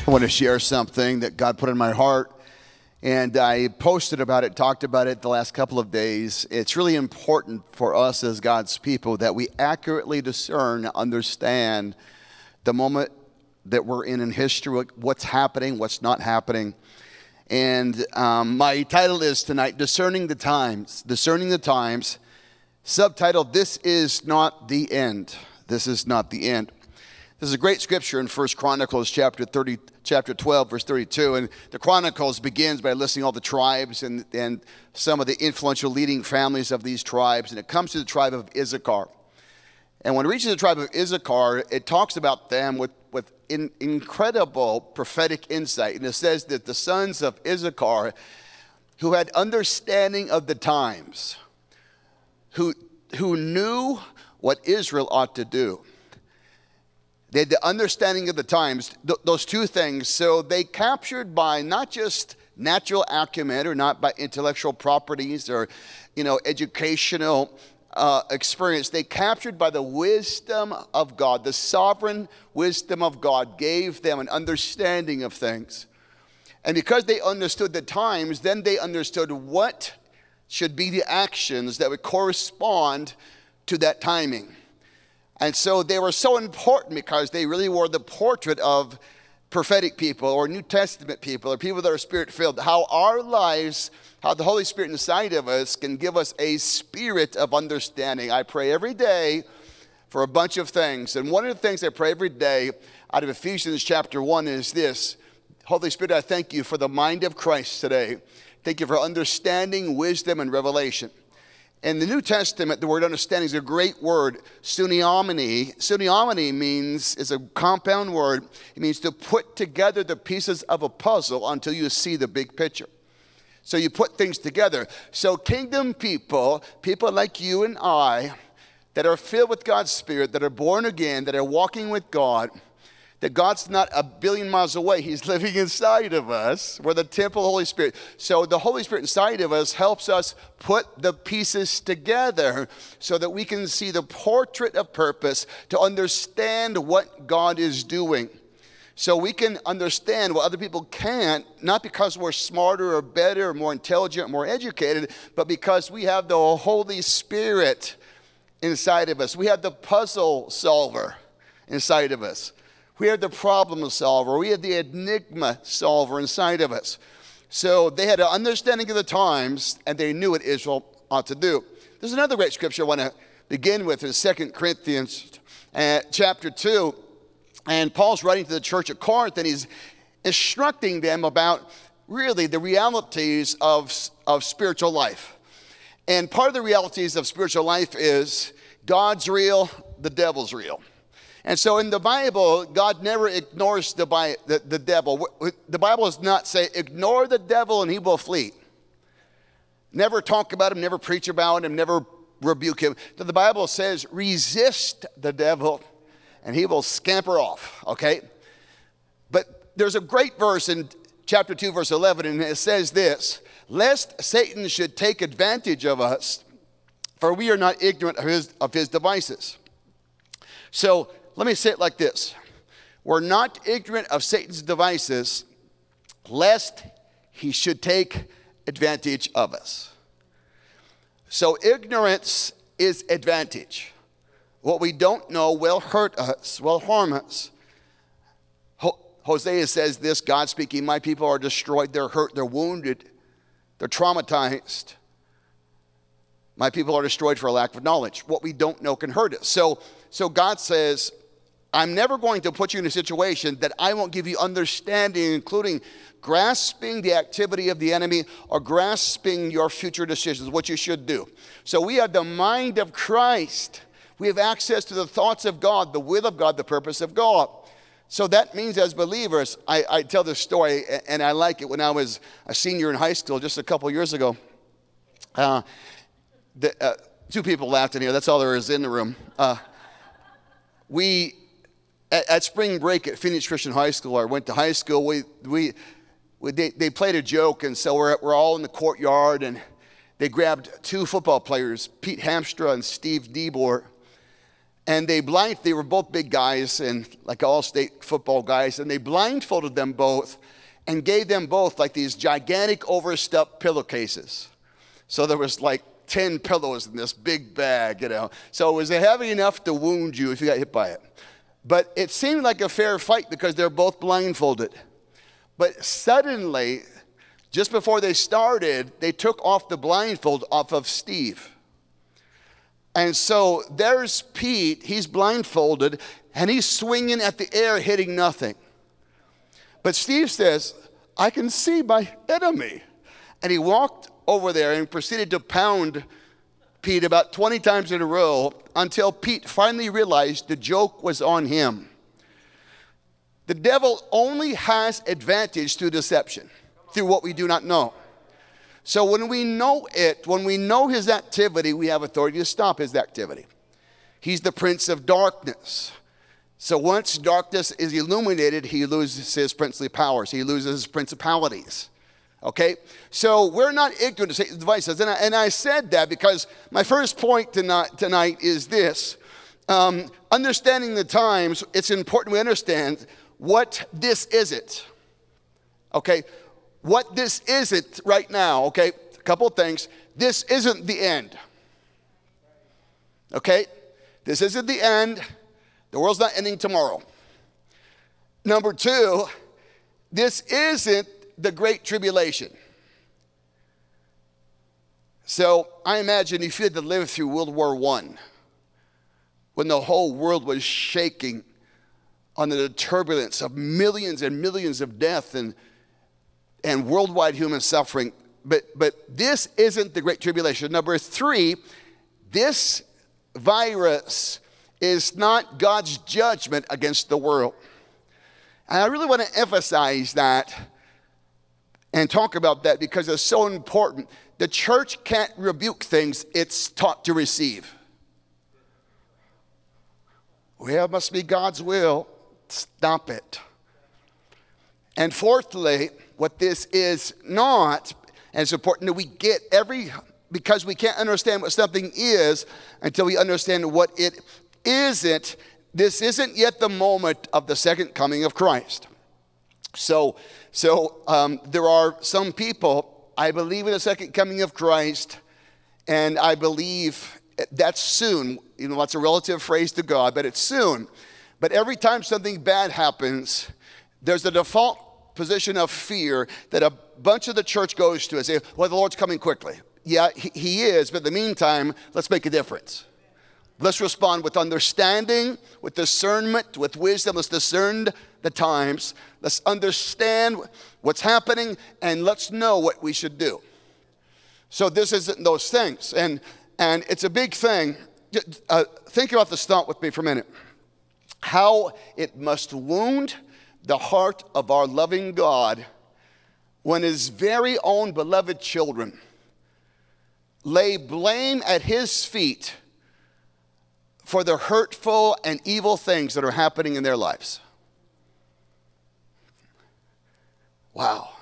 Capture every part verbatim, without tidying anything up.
I want to share something that God put in my heart, and I posted about it, talked about it the last couple of days. It's really important for us as God's people that we accurately discern, understand the moment that we're in in history, what's happening, what's not happening. And um, my title is tonight, Discerning the Times. Discerning the Times. Subtitled, This is Not the End. This is not the end. This is a great scripture in First Chronicles chapter thirty, chapter twelve, verse thirty-two. And the Chronicles begins by listing all the tribes and, and some of the influential leading families of these tribes. And it comes to the tribe of Issachar. And when it reaches the tribe of Issachar, it talks about them with, with in, incredible prophetic insight. And it says that the sons of Issachar, who had understanding of the times, who, who knew what Israel ought to do. They had the understanding of the times, th- those two things. So they captured by not just natural acumen or not by intellectual properties or, you know, educational uh, experience. They captured by the wisdom of God. The sovereign wisdom of God gave them an understanding of things. And because they understood the times, then they understood what should be the actions that would correspond to that timing. And so they were so important because they really were the portrait of prophetic people or New Testament people or people that are spirit-filled. How our lives, how the Holy Spirit inside of us can give us a spirit of understanding. I pray every day for a bunch of things. And one of the things I pray every day out of Ephesians chapter one is this. Holy Spirit, I thank you for the mind of Christ today. Thank you for understanding, wisdom, and revelation. In the New Testament, the word understanding is a great word, sunniomene. Sunniomene means, is a compound word. It means to put together the pieces of a puzzle until you see the big picture. So you put things together. So kingdom people, people like you and I, that are filled with God's Spirit, that are born again, that are walking with God, that God's not a billion miles away. He's living inside of us. We're the temple of the Holy Spirit. So the Holy Spirit inside of us helps us put the pieces together so that we can see the portrait of purpose to understand what God is doing. So we can understand what other people can't, not because we're smarter or better or more intelligent or more educated, but because we have the Holy Spirit inside of us. We have the puzzle solver inside of us. We have the problem solver. We have the enigma solver inside of us. So they had an understanding of the times, and they knew what Israel ought to do. There's another great scripture I want to begin with in Second Corinthians uh, chapter two. And Paul's writing to the church at Corinth, and he's instructing them about really the realities of, of spiritual life. And part of the realities of spiritual life is God's real, the devil's real. And so in the Bible, God never ignores the, the, the devil. The Bible does not say, ignore the devil and he will flee. Never talk about him, never preach about him, never rebuke him. The Bible says, resist the devil and he will scamper off, okay? But there's a great verse in chapter two, verse eleven, and it says this, lest Satan should take advantage of us, for we are not ignorant of his, of his devices. So, let me say it like this. We're not ignorant of Satan's devices, lest he should take advantage of us. So ignorance is advantage. What we don't know will hurt us, will harm us. Hosea says this, God speaking, my people are destroyed, they're hurt, they're wounded, they're traumatized. My people are destroyed for a lack of knowledge. What we don't know can hurt us. So, so God says, I'm never going to put you in a situation that I won't give you understanding, including grasping the activity of the enemy or grasping your future decisions, what you should do. So we have the mind of Christ. We have access to the thoughts of God, the will of God, the purpose of God. So that means as believers, I, I tell this story, and I like it. When I was a senior in high school just a couple years ago, uh, the, uh, two people laughed in here. That's all there is in the room. Uh, we... At, at spring break at Phoenix Christian High School, I went to high school. We, we, we they, they played a joke, and so we're, we're all in the courtyard, and they grabbed two football players, Pete Hamstra and Steve DeBoer, And they blind, they were both big guys and like all state football guys, and they blindfolded them both and gave them both like these gigantic overstuffed pillowcases. So there was like ten pillows in this big bag, you know. So it was heavy enough to wound you if you got hit by it. But it seemed like a fair fight because they're both blindfolded. But suddenly, just before they started, they took off the blindfold off of Steve. And so there's Pete, he's blindfolded, and he's swinging at the air, hitting nothing. But Steve says, I can see my enemy. And he walked over there and proceeded to pound Pete about twenty times in a row until Pete finally realized the joke was on him. The devil only has advantage through deception, through what we do not know. So when we know it, when we know his activity, we have authority to stop his activity. He's the prince of darkness. So once darkness is illuminated, he loses his princely powers. He loses his principalities. Okay? So we're not ignorant of Satan's devices. And I, and I said that because my first point tonight, tonight is this. Um, understanding the times, it's important we understand what this isn't. Okay? What this isn't right now, okay, a couple of things. This isn't the end. Okay? This isn't the end. The world's not ending tomorrow. Number two, this isn't the Great Tribulation. So I imagine if you had to live through World War One, when the whole world was shaking under the turbulence of millions and millions of death and and worldwide human suffering. But, but this isn't the Great Tribulation. Number three, this virus is not God's judgment against the world. And I really want to emphasize that and talk about that because it's so important. The church can't rebuke things it's taught to receive. Well, it must be God's will. Stop it. And fourthly, what this is not, and it's important that we get every, because we can't understand what something is until we understand what it isn't. This isn't yet the moment of the second coming of Christ. So, so um, there are some people, I believe in the second coming of Christ, and I believe that's soon. You know, that's a relative phrase to God, but it's soon. But every time something bad happens, there's a default position of fear that a bunch of the church goes to and say, well, the Lord's coming quickly. Yeah, he, he is, but in the meantime, let's make a difference. Let's respond with understanding, with discernment, with wisdom. Let's discern the times. Let's understand what's happening, and let's know what we should do. So this isn't those things. And, and it's a big thing. Uh, think about this thought with me for a minute. How it must wound the heart of our loving God when his very own beloved children lay blame at his feet for the hurtful and evil things that are happening in their lives. Wow.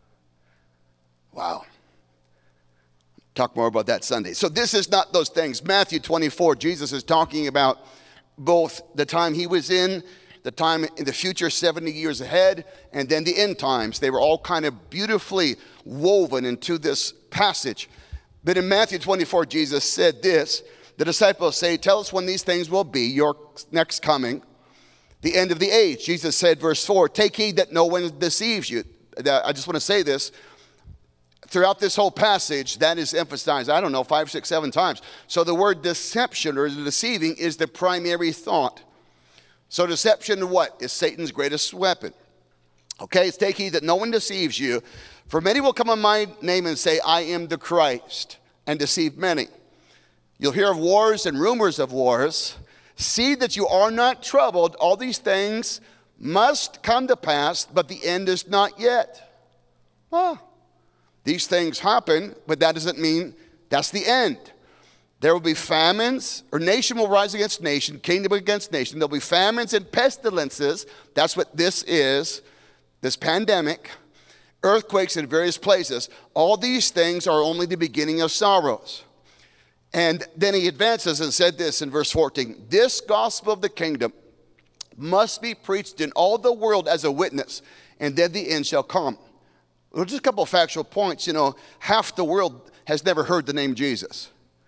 Wow. Talk more about that Sunday. So this is not those things. Matthew twenty-four, Jesus is talking about both the time he was in, the time in the future, seventy years ahead, and then the end times. They were all kind of beautifully woven into this passage. But in Matthew twenty-four, Jesus said this, the disciples say, tell us when these things will be, your next coming, the end of the age. Jesus said, verse four, take heed that no one deceives you. I just want to say this. Throughout this whole passage, that is emphasized, I don't know, five, six, seven times. So the word deception or deceiving is the primary thought. So deception, what? Is Satan's greatest weapon. Okay, it's take heed that no one deceives you. For many will come on my name and say, I am the Christ, and deceive many. You'll hear of wars and rumors of wars. See that you are not troubled. All these things must come to pass, but the end is not yet. Ah. These things happen, but that doesn't mean that's the end. There will be famines, or nation will rise against nation, kingdom against nation. There'll be famines and pestilences. That's what this is, this pandemic. Earthquakes in various places. All these things are only the beginning of sorrows. And then he advances and said this in verse fourteen, this gospel of the kingdom must be preached in all the world as a witness, and then the end shall come. Well, just a couple of factual points. You know, half the world has never heard the name Jesus.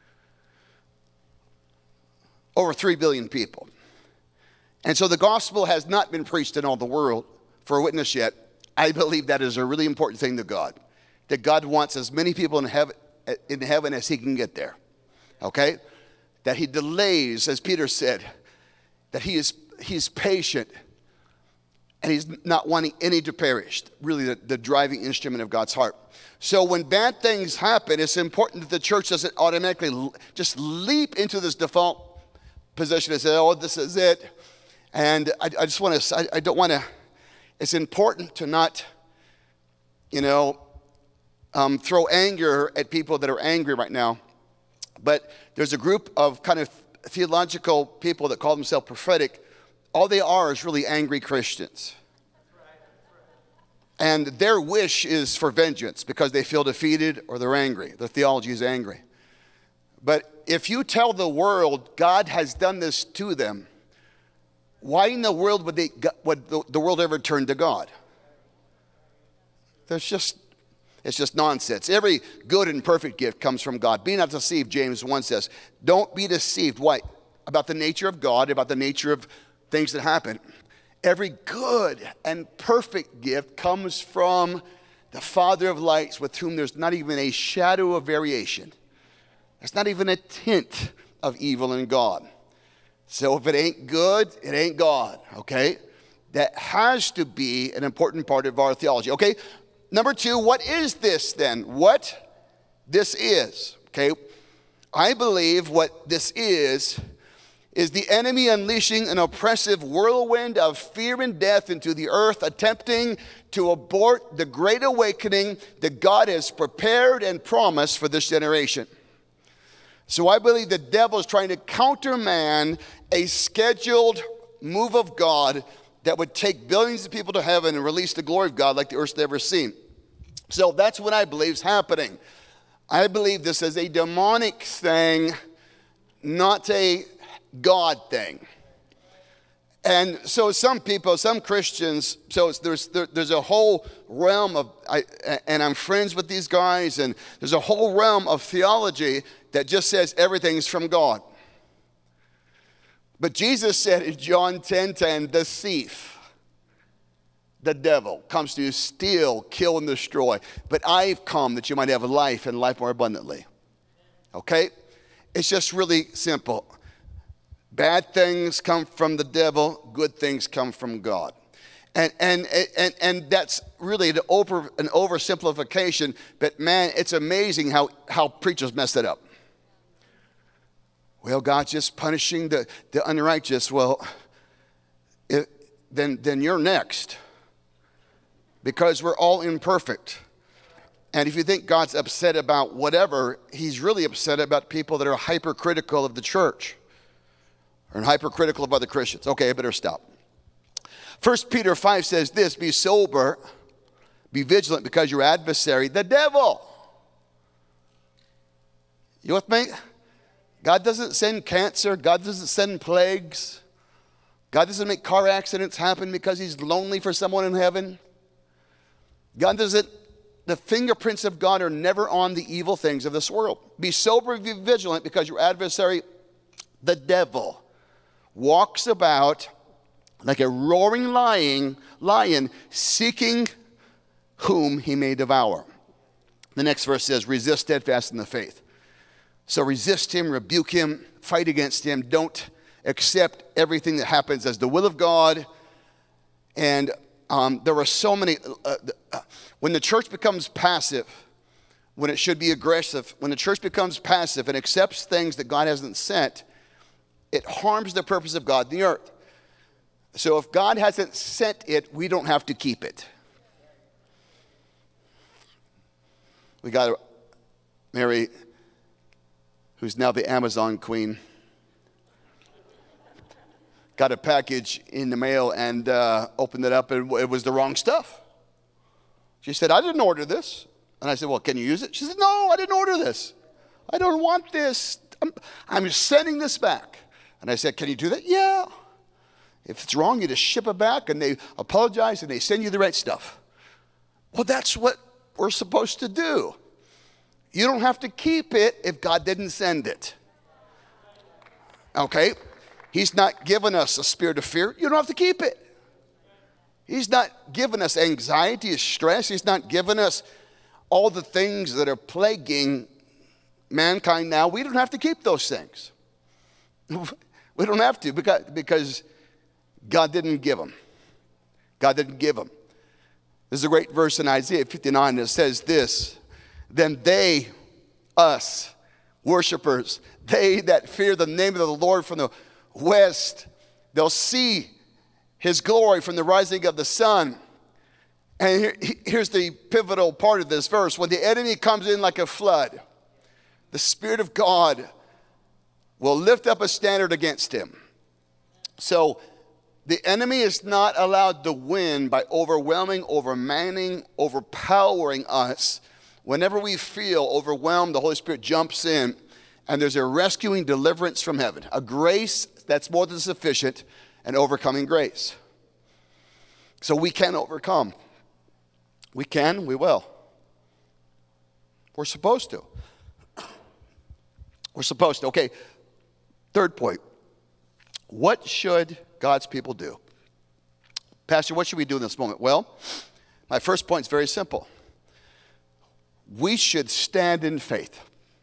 Over three billion people. And so the gospel has not been preached in all the world for a witness yet. I believe that is a really important thing to God, that God wants as many people in heaven, in heaven as he can get there. Okay? That he delays, as Peter said, that he is he's patient and he's not wanting any to perish. Really the, the driving instrument of God's heart. So when bad things happen, it's important that the church doesn't automatically just leap into this default position and say, oh, this is it. And I, I just want to, I, I don't want to, it's important to not, you know, um, throw anger at people that are angry right now. But there's a group of kind of theological people that call themselves prophetic. All they are is really angry Christians. And their wish is for vengeance because they feel defeated or they're angry. Their theology is angry. But if you tell the world God has done this to them, why in the world would, they, would the world ever turn to God? There's just, it's just nonsense. Every good and perfect gift comes from God. Be not deceived, James one says. Don't be deceived. Why? About the nature of God, about the nature of things that happen. Every good and perfect gift comes from the Father of lights, with whom there's not even a shadow of variation. There's not even a tint of evil in God. So if it ain't good, it ain't God, okay? That has to be an important part of our theology, okay? Number two, what is this then? What this is, okay? I believe what this is is the enemy unleashing an oppressive whirlwind of fear and death into the earth, attempting to abort the great awakening that God has prepared and promised for this generation. So I believe the devil is trying to countermand a scheduled move of God that would take billions of people to heaven and release the glory of God like the earth's never seen. So that's what I believe is happening. I believe this is a demonic thing, not a God thing. And so some people, some Christians, so there's there, there's a whole realm of, I, and I'm friends with these guys, and there's a whole realm of theology that just says everything's from God. But Jesus said in John ten ten, the thief, the devil, comes to steal, kill, and destroy. But I've come that you might have life and life more abundantly. Okay? It's just really simple. Bad things come from the devil, good things come from God. And and and and that's really an over an oversimplification, but man, it's amazing how, how preachers mess it up. Well, God's just punishing the, the unrighteous. Well, it, then then you're next. Because we're all imperfect. And if you think God's upset about whatever, he's really upset about people that are hypercritical of the church. Or hypercritical of other Christians. Okay, I better stop. First Peter five says this, be sober, be vigilant, because your adversary, the devil. You with me? God doesn't send cancer. God doesn't send plagues. God doesn't make car accidents happen because he's lonely for someone in heaven. God doesn't, the fingerprints of God are never on the evil things of this world. Be sober, be vigilant, because your adversary, the devil, walks about like a roaring lion, lion seeking whom he may devour. The next verse says, resist steadfast in the faith. So resist him, rebuke him, fight against him. Don't accept everything that happens as the will of God. And um, there are so many, uh, uh, when the church becomes passive, when it should be aggressive, when the church becomes passive and accepts things that God hasn't sent, it harms the purpose of God in the earth. So if God hasn't sent it, we don't have to keep it. We got Mary, who's now the Amazon queen, got a package in the mail and uh, opened it up, and it was the wrong stuff. She said, I didn't order this. And I said, well, can you use it? She said, no, I didn't order this. I don't want this. I'm, I'm sending this back. And I said, can you do that? Yeah. If it's wrong, you just ship it back, and they apologize, and they send you the right stuff. Well, that's what we're supposed to do. You don't have to keep it if God didn't send it. Okay? He's not given us a spirit of fear. You don't have to keep it. He's not given us anxiety or stress. He's not given us all the things that are plaguing mankind now. We don't have to keep those things. We don't have to because, because God didn't give them. God didn't give them. There's a great verse in Isaiah fifty-nine that says this, then they, us, worshipers, they that fear the name of the Lord from the west, they'll see his glory from the rising of the sun. And here, here's the pivotal part of this verse. When the enemy comes in like a flood, the Spirit of God will lift up a standard against him. So the enemy is not allowed to win by overwhelming, overmanning, overpowering us. Whenever we feel overwhelmed, the Holy Spirit jumps in, and there's a rescuing deliverance from heaven, a grace that's more than sufficient, and overcoming grace. So we can overcome. We can, we will. We're supposed to. We're supposed to. Okay, third point. What should God's people do? Pastor, what should we do in this moment? Well, my first point is very simple. We should stand in faith.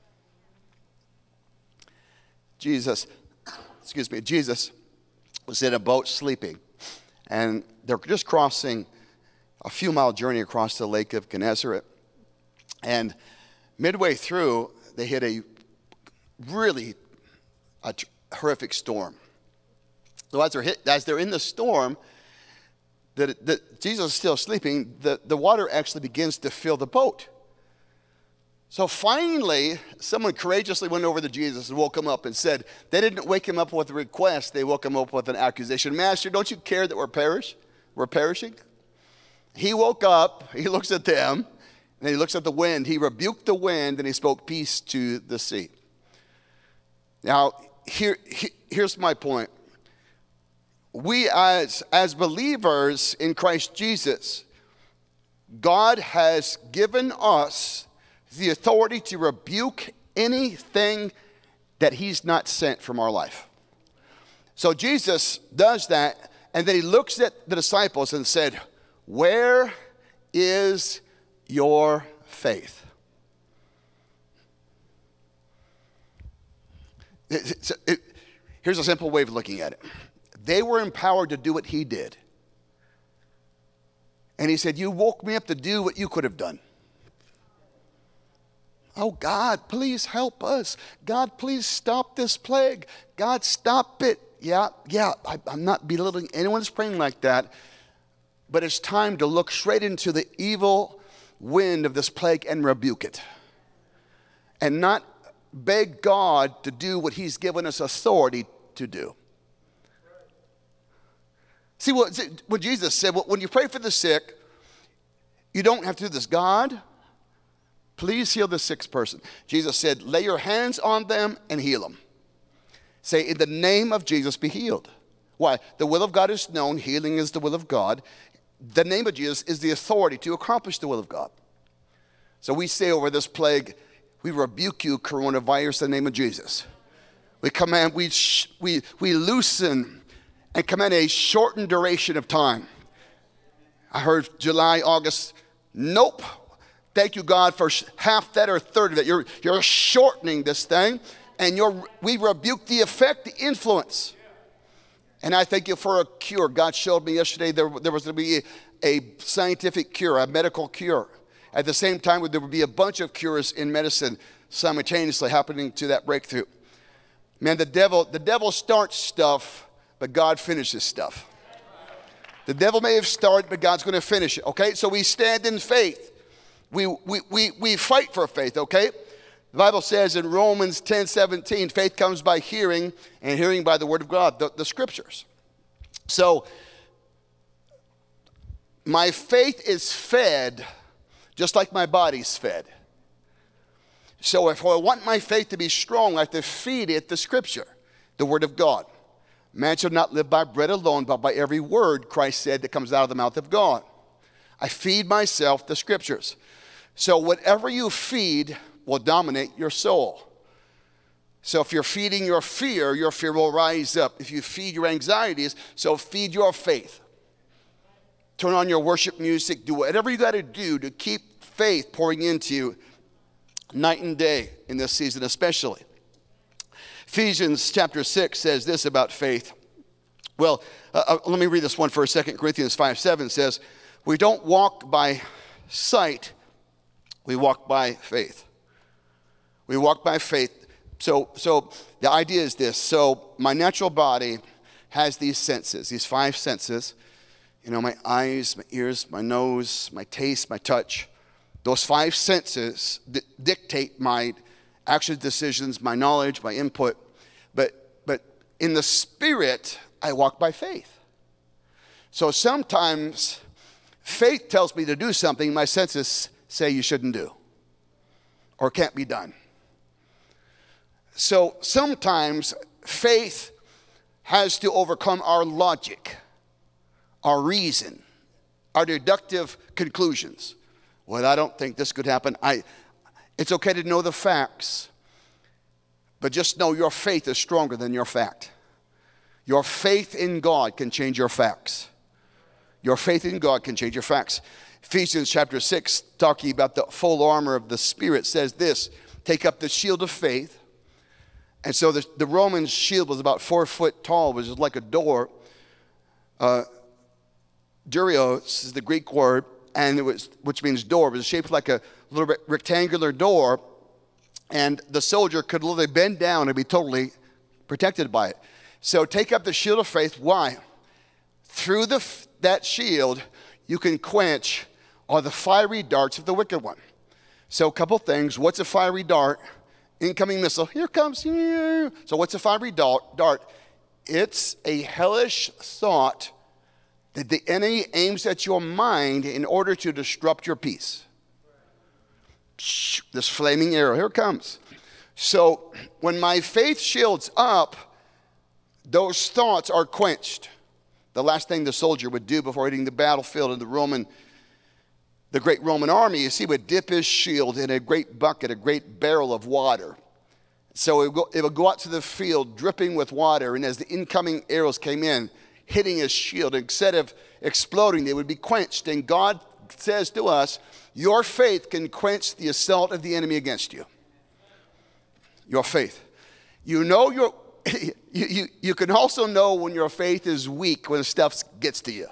Jesus, excuse me, Jesus was in a boat sleeping, and they're just crossing a few mile journey across the lake of Gennesaret. And midway through, they hit a really a horrific storm. So as they're, hit, as they're in the storm, that, that Jesus is still sleeping, the, the water actually begins to fill the boat. So finally, someone courageously went over to Jesus and woke him up and said, they didn't wake him up with a request, they woke him up with an accusation. Master, don't you care that we're perish? We're perishing? He woke up, he looks at them, and then he looks at the wind. He rebuked the wind, and he spoke peace to the sea. Now, here, here's my point. We as, as believers in Christ Jesus, God has given us the authority to rebuke anything that he's not sent from our life. So Jesus does that, and then he looks at the disciples and said, where is your faith? It, it, here's a simple way of looking at it. They were empowered to do what he did. And he said, you woke me up to do what you could have done. Oh, God, please help us. God, please stop this plague. God, stop it. Yeah, yeah, I, I'm not belittling anyone that's praying like that. But it's time to look straight into the evil wind of this plague and rebuke it. And not beg God to do what he's given us authority to do. See what, what Jesus said, when you pray for the sick, you don't have to do this. God, please heal the sick person. Jesus said, lay your hands on them and heal them. Say, in the name of Jesus, be healed. Why? The will of God is known. Healing is the will of God. The name of Jesus is the authority to accomplish the will of God. So we say over this plague, we rebuke you, coronavirus, in the name of Jesus. We command, we, sh- we, we loosen and command a shortened duration of time. I heard July, August. Nope. Thank you, God, for half that or a third of it. You're, you're shortening this thing, and you're, we rebuke the effect, the influence. And I thank you for a cure. God showed me yesterday there, there was going to be a, a scientific cure, a medical cure. At the same time, there would be a bunch of cures in medicine simultaneously happening to that breakthrough. Man, the devil, the devil starts stuff, but God finishes stuff. The devil may have started, but God's going to finish it, okay? So we stand in faith. We, we, we, we fight for faith, okay? The Bible says in Romans ten seventeen, faith comes by hearing, and hearing by the word of God, the, the scriptures. So my faith is fed just like my body's fed. So if I want my faith to be strong, I have to feed it the scripture, the word of God. Man shall not live by bread alone, but by every word, Christ said, that comes out of the mouth of God. I feed myself the scriptures. So whatever you feed will dominate your soul. So if you're feeding your fear, your fear will rise up. If you feed your anxieties, so feed your faith. Turn on your worship music. Do whatever you got to do to keep faith pouring into you night and day in this season especially. Ephesians chapter six says this about faith. Well, uh, uh, let me read this one first. Second Corinthians five seven says, we don't walk by sight, we walk by faith. We walk by faith. So, so the idea is this. So my natural body has these senses, these five senses. You know, my eyes, my ears, my nose, my taste, my touch. Those five senses di- dictate my actions, decisions, my knowledge, my input. But, but in the spirit, I walk by faith. So sometimes faith tells me to do something my senses say you shouldn't do or can't be done. So sometimes faith has to overcome our logic, our reason, our deductive conclusions. Well, I don't think this could happen. I, it's okay to know the facts, but just know your faith is stronger than your fact. Your faith in God can change your facts. Your faith in God can change your facts. Ephesians chapter six, talking about the full armor of the Spirit, says this, take up the shield of faith. And so the, the Roman shield was about four foot tall, which is like a door. Uh, Durios is the Greek word, and it was, which means door. It was shaped like a little bit rectangular door, and the soldier could literally bend down and be totally protected by it. So take up the shield of faith. Why? Through the, that shield, you can quench all the fiery darts of the wicked one. So a couple things. What's a fiery dart? Incoming missile, here comes. So what's a fiery dart? It's a hellish thought that the enemy aims at your mind in order to disrupt your peace. This flaming arrow, here it comes. So when my faith shields up, those thoughts are quenched. The last thing the soldier would do before hitting the battlefield in the Roman, the great Roman army is he would dip his shield in a great bucket, a great barrel of water. So it would, go, it would go out to the field dripping with water, and as the incoming arrows came in, hitting his shield, instead of exploding, they would be quenched. And God says to us, your faith can quench the assault of the enemy against you. Your faith. You know your, you, you, you can also know when your faith is weak when stuff gets to you.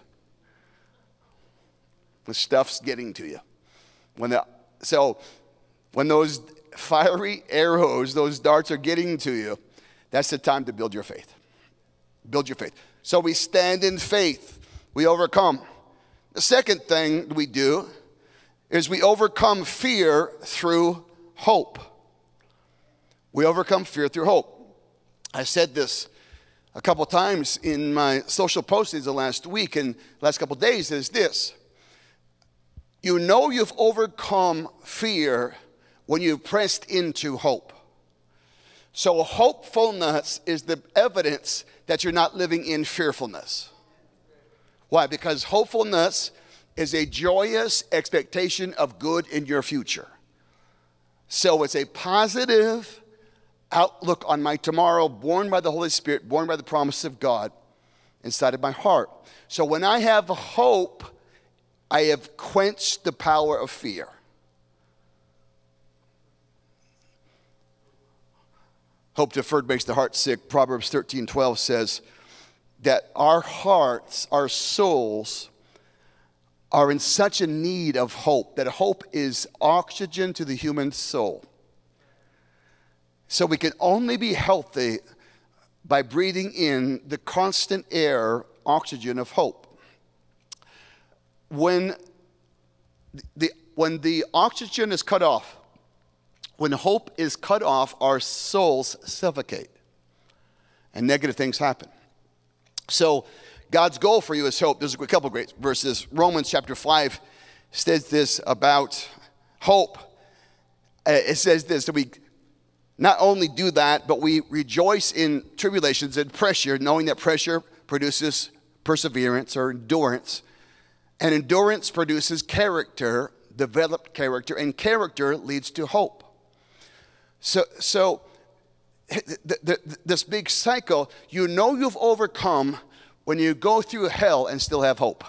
When stuff's getting to you. When the, so when those fiery arrows, those darts are getting to you, that's the time to build your faith. Build your faith. So we stand in faith. We overcome. The second thing we do is we overcome fear through hope. We overcome fear through hope. I said this a couple times in my social postings the last week and last couple days is this. You know you've overcome fear when you've pressed into hope. So hopefulness is the evidence that you're not living in fearfulness. Why? Because hopefulness is a joyous expectation of good in your future. So it's a positive outlook on my tomorrow, born by the Holy Spirit, born by the promise of God inside of my heart. So when I have hope, I have quenched the power of fear. Hope deferred makes the heart sick. Proverbs thirteen twelve says that our hearts, our souls, are in such a need of hope, that hope is oxygen to the human soul. So we can only be healthy by breathing in the constant air, oxygen of hope. When the, when the oxygen is cut off, when hope is cut off, our souls suffocate and negative things happen. So God's goal for you is hope. There's a couple of great verses. Romans chapter five says this about hope. it says this, that we not only do that, but we rejoice in tribulations and pressure, knowing that pressure produces perseverance or endurance. And endurance produces character, developed character, and character leads to hope. So, so the, the, this big cycle, you know you've overcome when you go through hell and still have hope.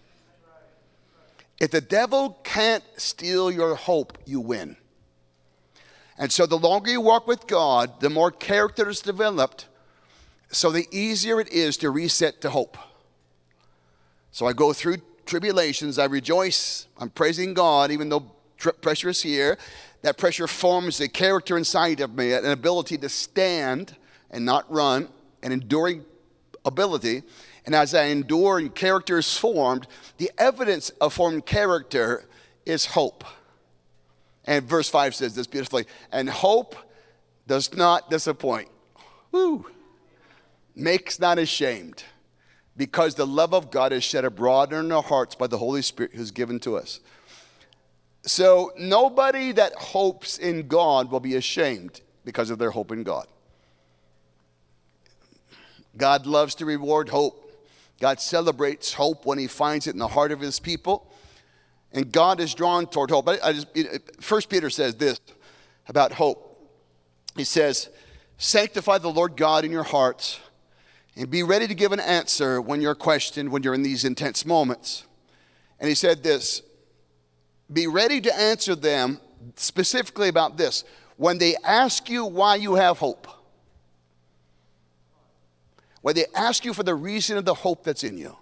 If the devil can't steal your hope, you win. And so the longer you walk with God, the more character is developed, so the easier it is to reset to hope. So I go through tribulations, I rejoice, I'm praising God, even though tr- pressure is here. That pressure forms a character inside of me, an ability to stand and not run, an enduring ability. And as I endure and character is formed, the evidence of formed character is hope. And verse five says this beautifully, and hope does not disappoint. Woo! Makes not ashamed, because the love of God is shed abroad in our hearts by the Holy Spirit who's given to us. So nobody that hopes in God will be ashamed because of their hope in God. God loves to reward hope. God celebrates hope when he finds it in the heart of his people. And God is drawn toward hope. I, I just, First Peter says this about hope. He says, sanctify the Lord God in your hearts and be ready to give an answer when you're questioned, when you're in these intense moments. And he said this, be ready to answer them specifically about this. When they ask you why you have hope, when they ask you for the reason of the hope that's in you.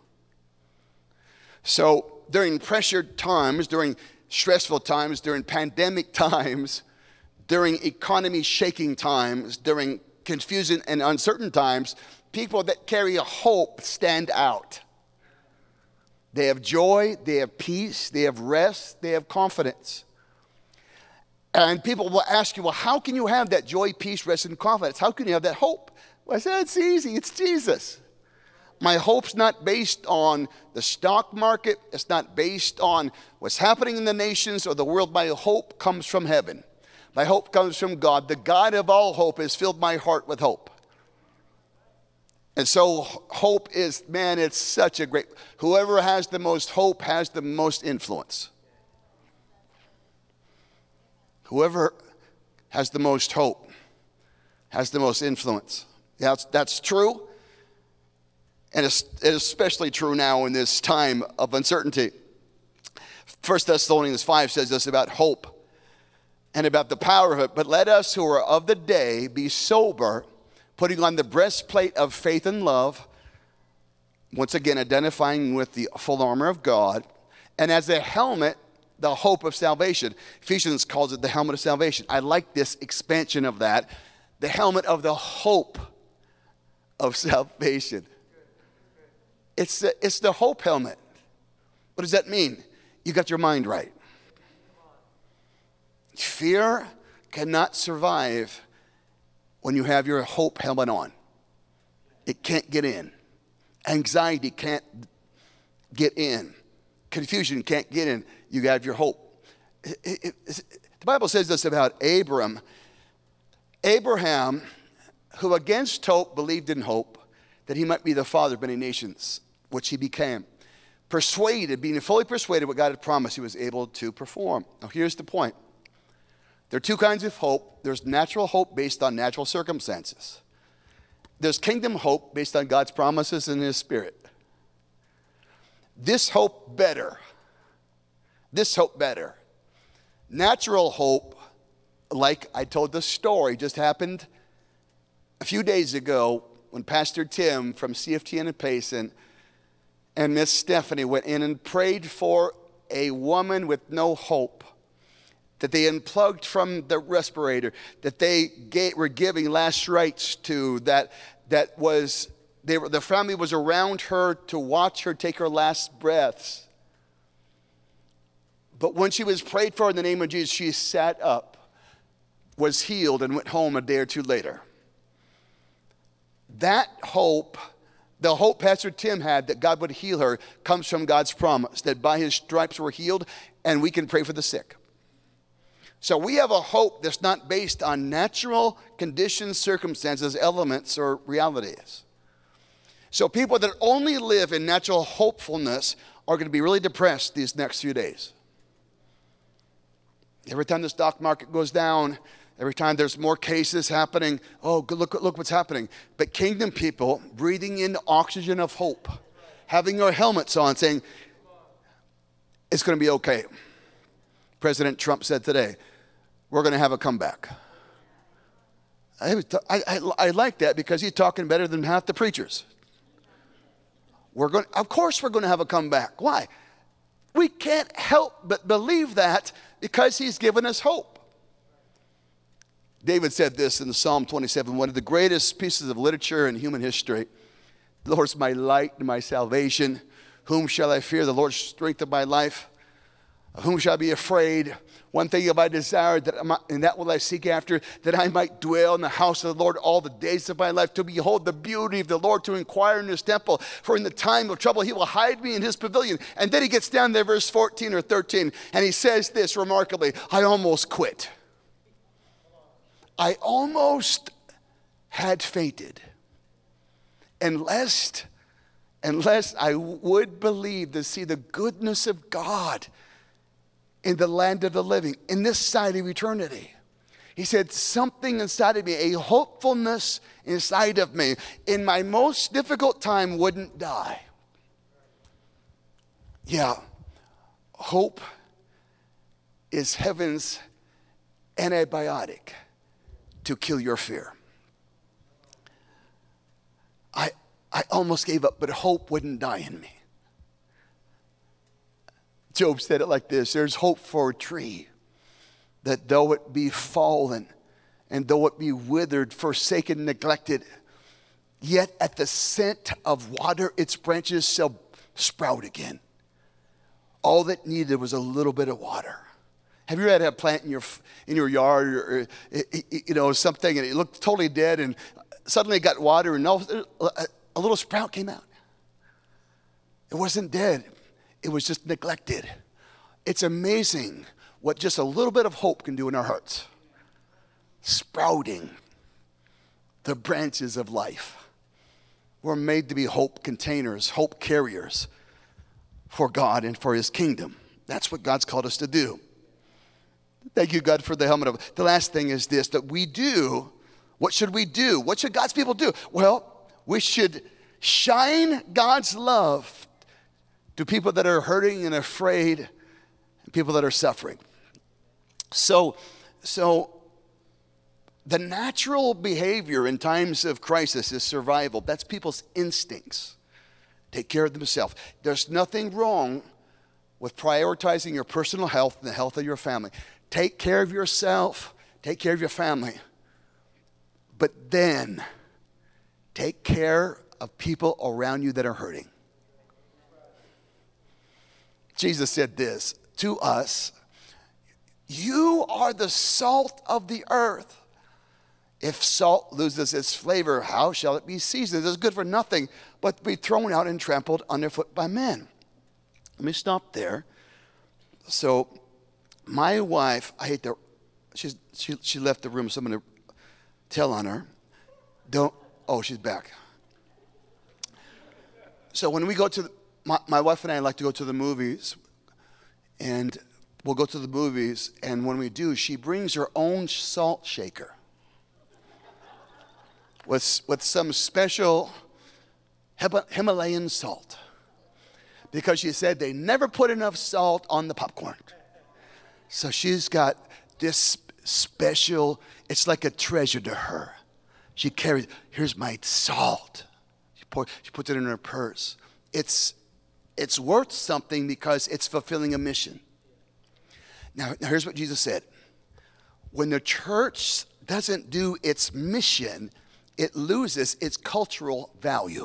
So during pressured times, during stressful times, during pandemic times, during economy shaking times, during confusion and uncertain times, people that carry a hope stand out. They have joy, they have peace, they have rest, they have confidence. And people will ask you, well, how can you have that joy, peace, rest, and confidence? How can you have that hope? Well, I said, it's easy, it's Jesus. My hope's not based on the stock market. It's not based on what's happening in the nations or the world. My hope comes from heaven. My hope comes from God. The God of all hope has filled my heart with hope. And so hope is, man, it's such a great, whoever has the most hope has the most influence. Whoever has the most hope has the most influence. That's, that's true. And it's, it's especially true now in this time of uncertainty. First Thessalonians five says this about hope and about the power of it. But let us who are of the day be sober, putting on the breastplate of faith and love, once again identifying with the full armor of God, and as a helmet, the hope of salvation. Ephesians calls it the helmet of salvation. I like this expansion of that. The helmet of the hope of salvation. It's the, it's the hope helmet. What does that mean? You got your mind right. Fear cannot survive when you have your hope helmet on. It can't get in. Anxiety can't get in. Confusion can't get in. You got your hope. It, it, it, the Bible says this about Abram. Abraham, who against hope believed in hope, that he might be the father of many nations, which he became. Persuaded, being fully persuaded what God had promised, he was able to perform. Now here's the point. There are two kinds of hope. There's natural hope based on natural circumstances. There's kingdom hope based on God's promises and his spirit. This hope better. This hope better. Natural hope, like I told the story, just happened a few days ago when Pastor Tim from C F T N and Payson and Miss Stephanie went in and prayed for a woman with no hope, that they unplugged from the respirator, that they gave, were giving last rites to, that that was, they were, the family was around her to watch her take her last breaths. But when she was prayed for in the name of Jesus, she sat up, was healed, and went home a day or two later. That hope, the hope Pastor Tim had that God would heal her, comes from God's promise, that by his stripes we're healed, and we can pray for the sick. So we have a hope that's not based on natural conditions, circumstances, elements, or realities. So people that only live in natural hopefulness are going to be really depressed these next few days. Every time the stock market goes down, every time there's more cases happening, oh, look, look what's happening. But kingdom people breathing in oxygen of hope, having their helmets on, saying, it's going to be okay. President Trump said today, we're going to have a comeback. I, I, I, I like that because he's talking better than half the preachers. We're going, of course we're going to have a comeback. Why? We can't help but believe that because he's given us hope. David said this in Psalm twenty-seven, one of the greatest pieces of literature in human history. The Lord is my light and my salvation. Whom shall I fear? The Lord's strength of my life. Of whom shall I be afraid? One thing have I desired, that I might, and that will I seek after, that I might dwell in the house of the Lord all the days of my life, to behold the beauty of the Lord, to inquire in his temple. For in the time of trouble he will hide me in his pavilion. And then he gets down there, verse fourteen or thirteen, and he says this remarkably, I almost quit. I almost had fainted. Unless, unless I would believe to see the goodness of God in the land of the living, in this side of eternity. He said, something inside of me, a hopefulness inside of me, in my most difficult time wouldn't die. Yeah, hope is heaven's antibiotic to kill your fear. I, I almost gave up, but hope wouldn't die in me. Job said it like this, there's hope for a tree, that though it be fallen, and though it be withered, forsaken, neglected, yet at the scent of water its branches shall sprout again. All that needed was a little bit of water. Have you ever had a plant in your in your yard, or, or you know, something, and it looked totally dead, and suddenly it got water, and all, a little sprout came out? It wasn't dead. It was just neglected. It's amazing what just a little bit of hope can do in our hearts. Sprouting the branches of life. We're made to be hope containers, hope carriers for God and for his kingdom. That's what God's called us to do. Thank you, God, for the helmet of. The last thing is this, that we do. What should we do? What should God's people do? Well, we should shine God's love to people that are hurting and afraid, and people that are suffering. So, so the natural behavior in times of crisis is survival. That's people's instincts. Take care of themselves. There's nothing wrong with prioritizing your personal health and the health of your family. Take care of yourself. Take care of your family. But then, take care of people around you that are hurting. Jesus said this to us, you are the salt of the earth. If salt loses its flavor, how shall it be seasoned? It is good for nothing but to be thrown out and trampled underfoot by men. Let me stop there. So my wife, I hate to, she's, she, she left the room, so I'm going to tell on her. Don't, oh, she's back. So when we go to the, My, my wife and I like to go to the movies, and we'll go to the movies, and when we do, she brings her own salt shaker with, with some special Himalayan salt, because she said they never put enough salt on the popcorn. So she's got this special, it's like a treasure to her. She carries, here's my salt. She, pour, she puts it in her purse. It's It's worth something because it's fulfilling a mission. Now, now, here's what Jesus said. When the church doesn't do its mission, it loses its cultural value.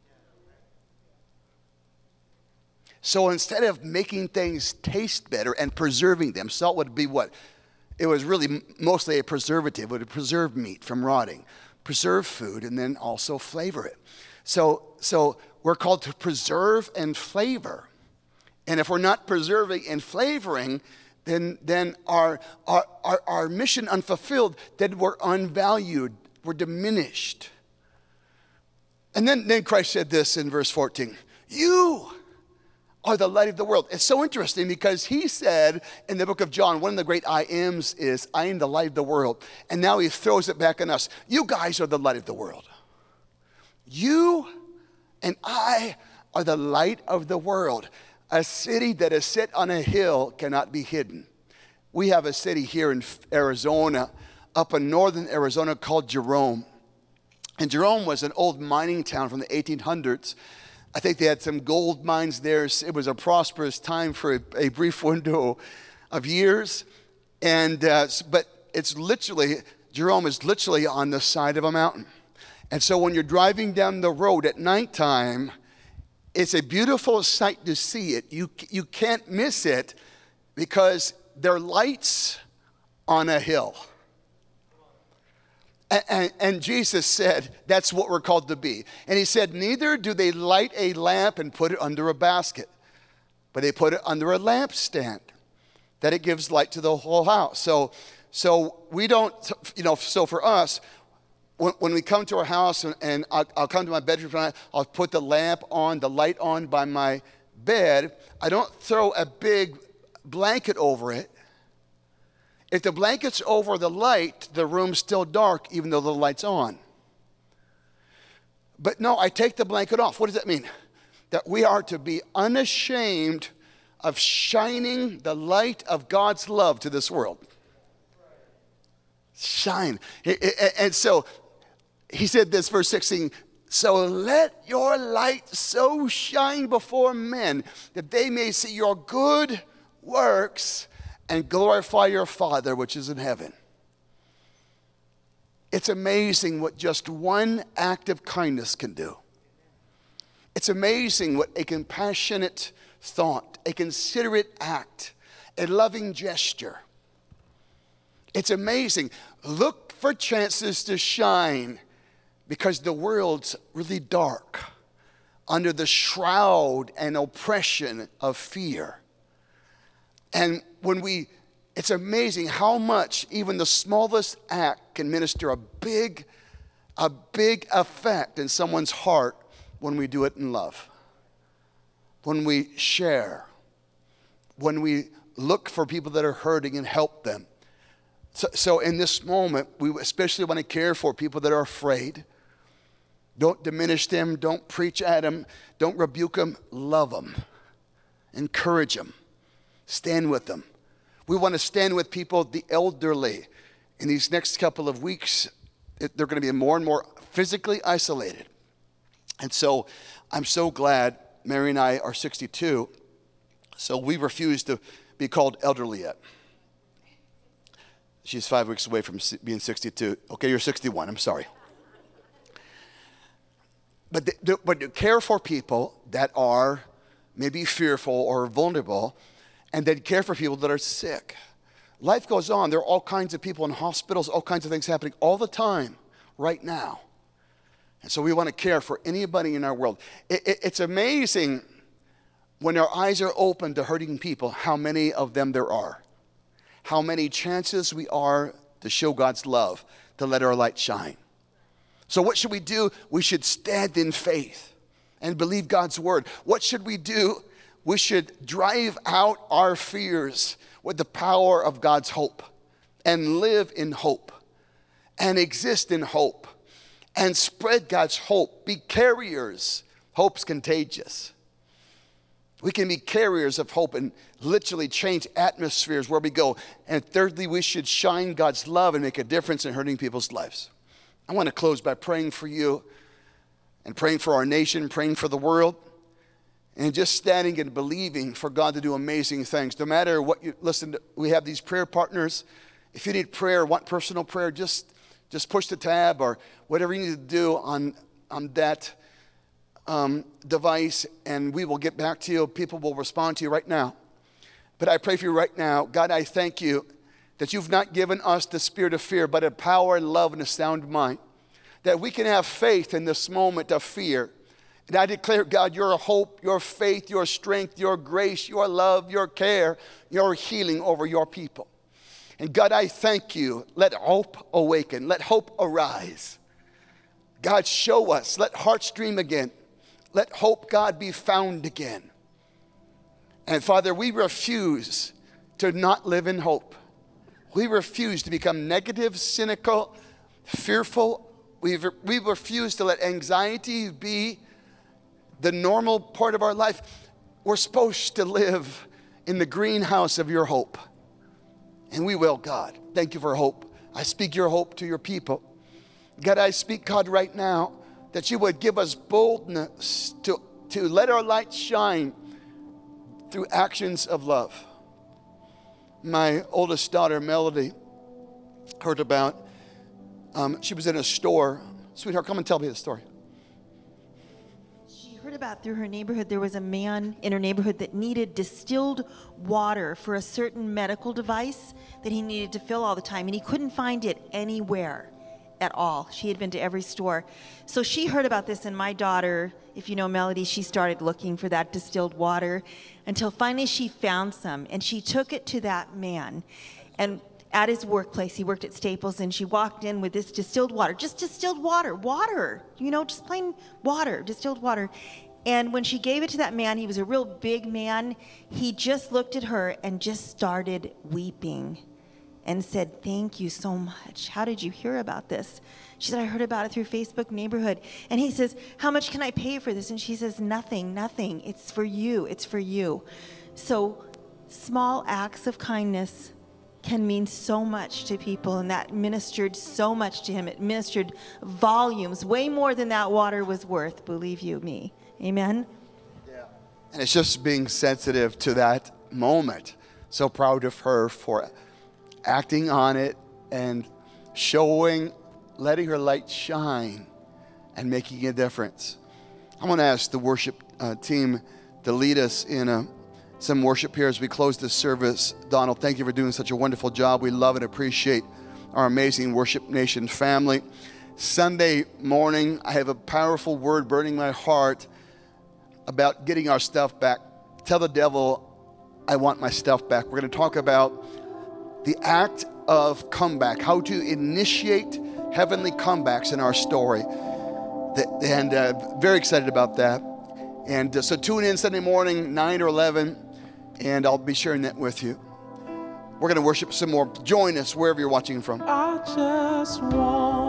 So instead of making things taste better and preserving them, salt would be what? It was really mostly a preservative. It would preserve meat from rotting, preserve food, and then also flavor it. So, so we're called to preserve and flavor. And if we're not preserving and flavoring, then, then our, our, our, our mission unfulfilled, then we're unvalued, we're diminished. And then, then Christ said this in verse fourteen, you are the light of the world. It's so interesting because he said in the book of John, one of the great I ams is, I am the light of the world. And now he throws it back on us. You guys are the light of the world. You and I are the light of the world. A city that is set on a hill cannot be hidden. We have a city here in Arizona, up in northern Arizona called Jerome. And Jerome was an old mining town from the eighteen hundreds. I think they had some gold mines there. It was a prosperous time for a, a brief window of years. And uh, but it's literally, Jerome is literally on the side of a mountain. And so when you're driving down the road at nighttime, it's a beautiful sight to see it. You, you can't miss it because there are lights on a hill. And, and, and Jesus said, that's what we're called to be. And he said, neither do they light a lamp and put it under a basket, but they put it under a lampstand, that it gives light to the whole house. So, so we don't, you know, so for us, when, when we come to our house and, and I'll, I'll come to my bedroom, and I'll put the lamp on, the light on by my bed, I don't throw a big blanket over it. If the blanket's over the light, the room's still dark even though the light's on. But no, I take the blanket off. What does that mean? That we are to be unashamed of shining the light of God's love to this world. Shine. And so he said this, verse sixteen, so let your light so shine before men that they may see your good works and glorify your Father which is in heaven. It's amazing what just one act of kindness can do. It's amazing what a compassionate thought, a considerate act, a loving gesture. It's amazing. Look for chances to shine because the world's really dark under the shroud and oppression of fear. And when we, it's amazing how much even the smallest act can minister a big, a big effect in someone's heart when we do it in love. When we share, when we look for people that are hurting and help them. So, so in this moment, we especially want to care for people that are afraid. Don't diminish them. Don't preach at them. Don't rebuke them. Love them. Encourage them. Stand with them. We want to stand with people, the elderly. In these next couple of weeks, it, they're going to be more and more physically isolated. And so I'm so glad Mary and I are sixty-two, so we refuse to be called elderly yet. She's five weeks away from being sixty-two. Okay, you're sixty-one, I'm sorry. But, the, but to care for people that are maybe fearful or vulnerable, and then care for people that are sick. Life goes on. There are all kinds of people in hospitals, all kinds of things happening all the time, right now. And so we want to care for anybody in our world. It, it, it's amazing when our eyes are open to hurting people, how many of them there are. How many chances we are to show God's love, to let our light shine. So what should we do? We should stand in faith and believe God's word. What should we do? We should drive out our fears with the power of God's hope and live in hope and exist in hope and spread God's hope. Be carriers. Hope's contagious. We can be carriers of hope and literally change atmospheres where we go. And thirdly, we should shine God's love and make a difference in hurting people's lives. I want to close by praying for you and praying for our nation, praying for the world. And just standing and believing for God to do amazing things. No matter what you, listen, we have these prayer partners. If you need prayer, want personal prayer, just, just push the tab or whatever you need to do on, on that um, device, and we will get back to you. People will respond to you right now. But I pray for you right now. God, I thank you that you've not given us the spirit of fear, but a power and love and a sound mind. That we can have faith in this moment of fear And I declare, God, your hope, your faith, your strength, your grace, your love, your care, your healing over your people. And God, I thank you. Let hope awaken. Let hope arise. God, show us. Let hearts dream again. Let hope, God, be found again. And Father, we refuse to not live in hope. We refuse to become negative, cynical, fearful. We we refuse to let anxiety be the normal part of our life. We're supposed to live in the greenhouse of your hope. And we will, God. Thank you for hope. I speak your hope to your people. God, I speak, God, right now, that you would give us boldness to, to let our light shine through actions of love. My oldest daughter, Melody, heard about, um, she was in a store. Sweetheart, come and tell me the story. She heard about through her neighborhood, there was a man in her neighborhood that needed distilled water for a certain medical device that he needed to fill all the time, and he couldn't find it anywhere at all. She had been to every store. So she heard about this, and my daughter, if you know Melody, she started looking for that distilled water until finally she found some, and she took it to that man. And at his workplace, he worked at Staples, and she walked in with this distilled water, just distilled water, water, you know, just plain water, distilled water. And when she gave it to that man, he was a real big man. He just looked at her and just started weeping and said, "Thank you so much. How did you hear about this?" She said, "I heard about it through Facebook neighborhood." And he says, "How much can I pay for this?" And she says, "Nothing, nothing. It's for you. It's for you." So small acts of kindness can mean so much to people, and that ministered so much to him. It ministered volumes, way more than that water was worth, believe you me. Amen? Yeah. And it's just being sensitive to that moment. So proud of her for acting on it and showing, letting her light shine and making a difference. I'm going to ask the worship uh, team to lead us in a some worship here as we close this service. Donald, thank you for doing such a wonderful job. We love and appreciate our amazing Worship Nation family. Sunday morning, I have a powerful word burning my heart about getting our stuff back. Tell the devil, I want my stuff back. We're going to talk about the act of comeback, how to initiate heavenly comebacks in our story. And uh, very excited about that. And uh, so tune in Sunday morning, nine or eleven, and I'll be sharing that with you. We're going to worship some more. Join us wherever you're watching from. I just want